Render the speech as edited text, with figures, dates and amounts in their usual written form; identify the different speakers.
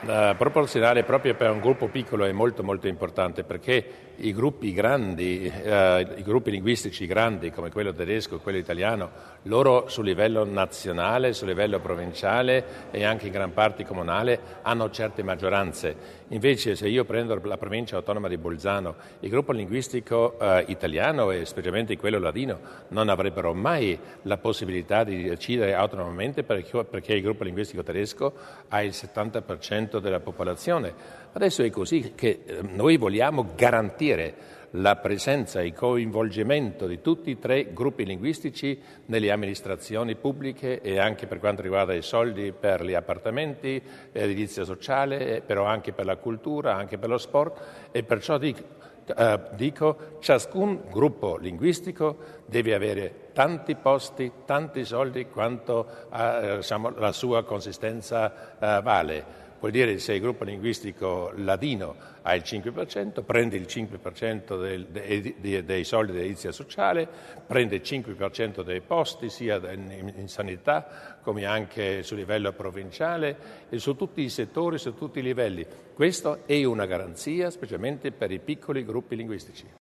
Speaker 1: Proporzionale proprio per un gruppo piccolo è molto molto importante perché i gruppi grandi, i gruppi linguistici grandi come quello tedesco e quello italiano, loro sul livello nazionale, sul livello provinciale e anche in gran parte comunale hanno certe maggioranze. Invece se io prendo la provincia autonoma di Bolzano, il gruppo linguistico italiano e specialmente quello ladino non avrebbero mai la possibilità di decidere autonomamente perché il gruppo linguistico tedesco ha il 70% della popolazione. Adesso è così che noi vogliamo garantire la presenza e il coinvolgimento di tutti e tre gruppi linguistici nelle amministrazioni pubbliche e anche per quanto riguarda i soldi per gli appartamenti, l'edilizia sociale, però anche per la cultura, anche per lo sport e perciò dico ciascun gruppo linguistico deve avere tanti posti, tanti soldi quanto la sua consistenza vale. Vuol dire che se il gruppo linguistico ladino ha il 5%, prende il 5% dei soldi dell'edilizia sociale, prende il 5% dei posti sia in sanità come anche sul livello provinciale e su tutti i settori, su tutti i livelli. Questo è una garanzia specialmente per i piccoli gruppi linguistici.